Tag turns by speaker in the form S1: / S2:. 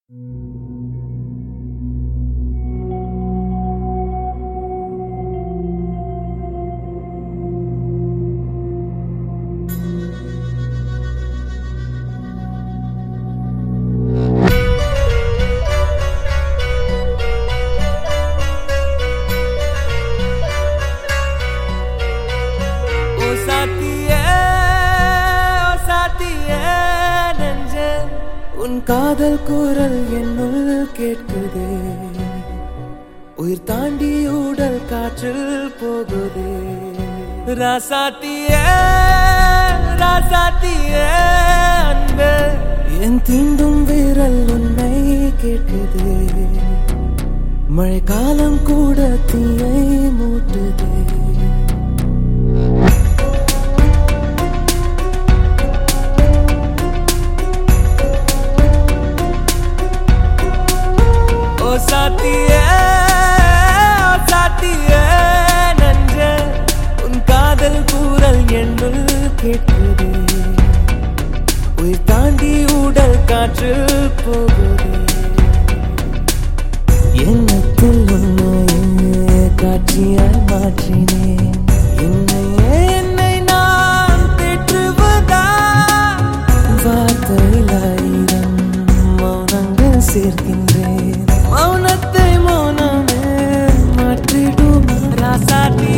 S1: உன் காதல் குரல் என்னுள் கேட்குதே, உயிர் தாண்டி ஊடல் காற்றில் போகுதே. ராசாத்தியே ராசாத்தியே அன்பே, என் தீண்டும் விரல் உன்னை கேட்குதே. மழைக்காலம் கூட தீயை மூட்டுதே. சாத்தியே சாத்தியே நன்றே, உன் காதல் கூறல் என்னுள் கேட்குதே, உயிர் தாண்டி ஊடல் காற்றில் போகுதே. எண்ணத்தில் உன்னையே காட்சியாய் மாற்றினேன், என்னை நான் தேற்றுவதா? வார்த்தையில் 1000 மௌனங்கள் சேர்க்கின்றேன், மௌனத்தை மௌனமே மாற்றிடும் ராசாத்தி.